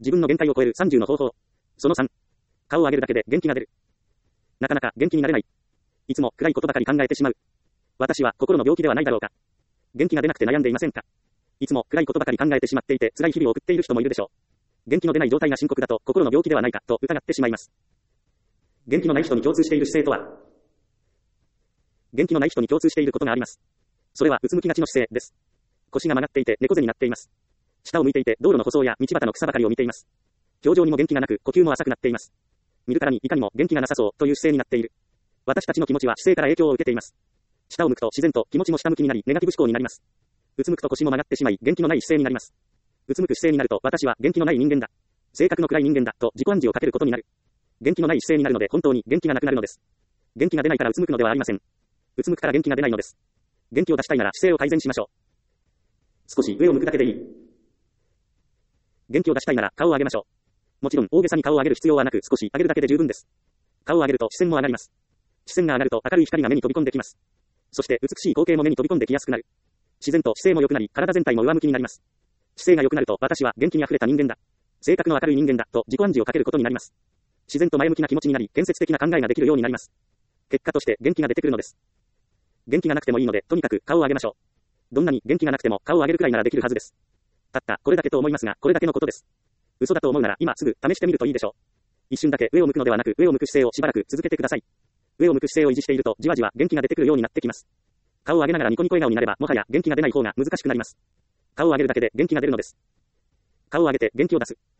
自分の限界を超える30の方法。その3。顔を上げるだけで元気が出る。なかなか元気になれない。いつも暗いことばかり考えてしまう。私は心の病気ではないだろうか。元気が出なくて悩んでいませんか。いつも暗いことばかり考えてしまっていて辛い日々を送っている人もいるでしょう。元気の出ない状態が深刻だと心の病気ではないかと疑ってしまいます。元気のない人に共通している姿勢とは。元気のない人に共通していることがあります。それはうつむきがちの姿勢です。腰が曲がっていて猫背になっています。下を向いていて道路の舗装や道端の草ばかりを見ています。表情にも元気がなく呼吸も浅くなっています。見るからにいかにも元気がなさそうという姿勢になっている。私たちの気持ちは姿勢から影響を受けています。下を向くと自然と気持ちも下向きになりネガティブ思考になります。うつむくと腰も曲がってしまい元気のない姿勢になります。うつむく姿勢になると私は元気のない人間だ。性格の暗い人間だと自己暗示をかけることになる。元気のない姿勢になるので本当に元気がなくなるのです。元気が出ないからうつむくのではありません。うつむくから元気が出ないのです。元気を出したいなら姿勢を改善しましょう。少し上を向くだけでいい。元気を出したいなら顔を上げましょう。もちろん大げさに顔を上げる必要はなく少し上げるだけで十分です。顔を上げると視線も上がります。視線が上がると明るい光が目に飛び込んできます。そして美しい光景も目に飛び込んできやすくなる。自然と姿勢も良くなり体全体も上向きになります。姿勢が良くなると私は元気に溢れた人間だ。性格の明るい人間だと自己暗示をかけることになります。自然と前向きな気持ちになり建設的な考えができるようになります。結果として元気が出てくるのです。元気がなくてもいいのでとにかく顔を上げましょう。どんなに元気がなくても顔を上げるくらいならできるはずです。たったこれだけと思いますがこれだけのことです。嘘だと思うなら今すぐ試してみるといいでしょう。一瞬だけ上を向くのではなく上を向く姿勢をしばらく続けてください。上を向く姿勢を維持しているとじわじわ元気が出てくるようになってきます。顔を上げながらニコニコ笑顔になればもはや元気が出ない方が難しくなります。顔を上げるだけで元気が出るのです。顔を上げて元気を出す。